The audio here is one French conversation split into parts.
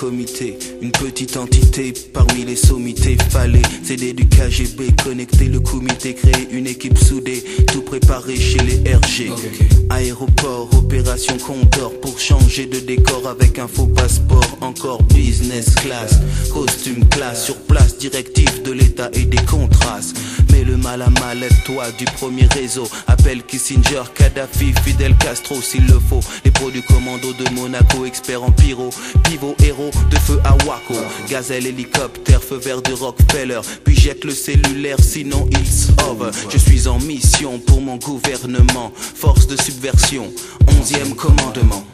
comité, une petite entité parmi les sommités. Fallait céder du KGB, connecter le comité, créer une équipe soudée, tout préparé chez les RG. Aéroport, opération Condor pour changer de décor avec un faux passeport. Encore business class, costume classe, sur place, directive de l'État et des contrastes. Mais le mal à mal, aide-toi du premier réseau. Appelle Kissinger, Kadhafi, Fidel Castro s'il le faut. Les produits commando de Monaco, experts en pyro, pivot, héros de feu à Waco. Gazelle, hélicoptère, feu vert de Rockefeller. Puis jette le cellulaire, sinon il sauve. Je suis en mission pour mon gouvernement. Force de subversion, 11e commandement.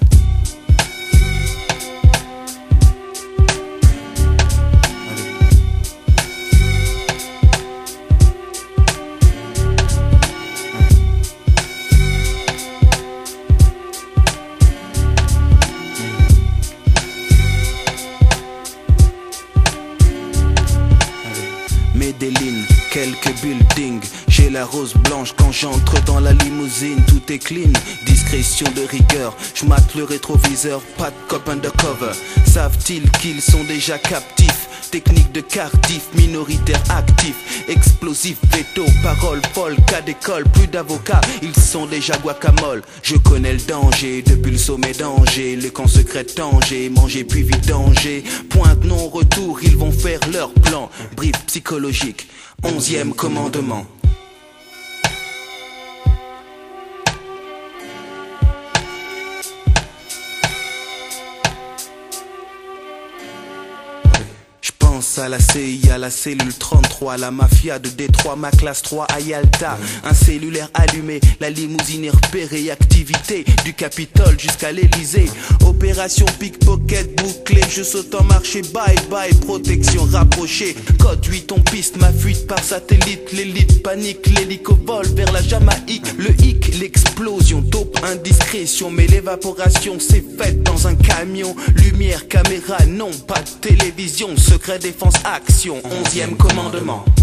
Medellin, quelques buildings. J'ai la rose blanche quand j'entre dans la limousine. Tout est clean, discrétion de rigueur. J'mate le rétroviseur, pas de cop undercover. Savent-ils qu'ils sont déjà captifs? Technique de Cardiff, minoritaire actif. Explosif, veto, parole folle. Cas d'école, plus d'avocats, ils sont déjà guacamole. Je connais le danger, depuis le sommet d'Angers. Le camp secret de Tanger, manger puis vidanger. Pointe non-retour, ils vont faire leur plan. Brief psychologique, 11e commandement. À la CIA, la cellule 33, la mafia de Détroit, ma classe 3 à Yalta. Un cellulaire allumé, la limousine est repérée. Activité du Capitole jusqu'à l'Elysée. Opération pickpocket bouclée, je saute en marché, bye bye, protection rapprochée. Code 8, on piste ma fuite par satellite. L'élite panique, l'hélico vole vers la Jamaïque. Le hic, l'explosion, dope, indiscrétion. Mais l'évaporation s'est faite dans un camion. Lumière, caméra, non, pas de télévision. Secret défense, action, 11e commandement.